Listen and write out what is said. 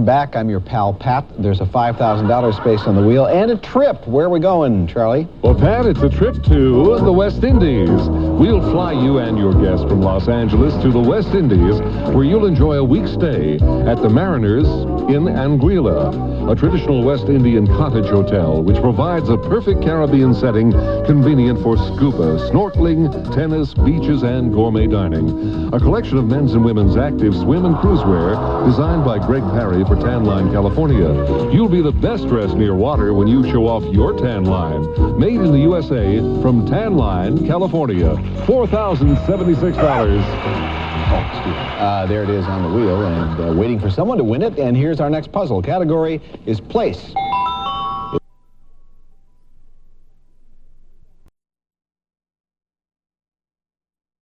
Welcome back. I'm your pal, Pat. There's a $5,000 space on the wheel and a trip. Where are we going, Charlie? Well, Pat, it's a trip to the West Indies. We'll fly you and your guests from Los Angeles to the West Indies, where you'll enjoy a week's stay at the Mariners in Anguilla, a traditional West Indian cottage hotel which provides a perfect Caribbean setting convenient for scuba, snorkeling, tennis, beaches, and gourmet dining. A collection of men's and women's active swim and cruise wear designed by Greg Parry for Tan Line, California. You'll be the best dressed near water when you show off your tan line. Made in the USA from Tan Line, California. $4,076. There it is on the wheel and waiting for someone to win it. And here's our next puzzle. Category is place.